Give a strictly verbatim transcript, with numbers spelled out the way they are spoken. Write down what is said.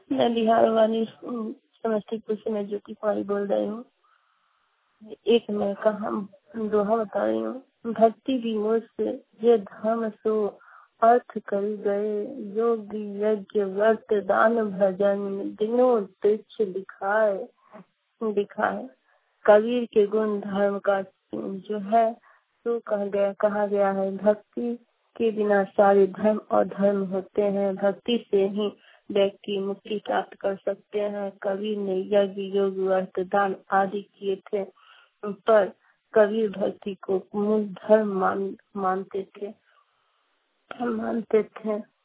मैं बिहार वाली अम, समस्तीपुर से मैं ज्योति कुमारी बोल रही हूँ। एक मैं कहा दोहा बता रही हूँ। भक्ति विमोह से ये धर्म सो अर्थ कर गए, योग यज्ञ व्रत दान भजन दिनों तुच्छ दिखाए दिखाए। कबीर के गुण धर्म का जो है तो कहा गया कहा गया है, भक्ति के बिना सारे धर्म और धर्म होते हैं। भक्ति से ही व्यक्ति मुक्ति प्राप्त कर सकते हैं। कबीर ने यज्ञ योग व्रत दान आदि किए थे, पर कबीर भक्ति को मूल धर्म मान मानते थे मानते थे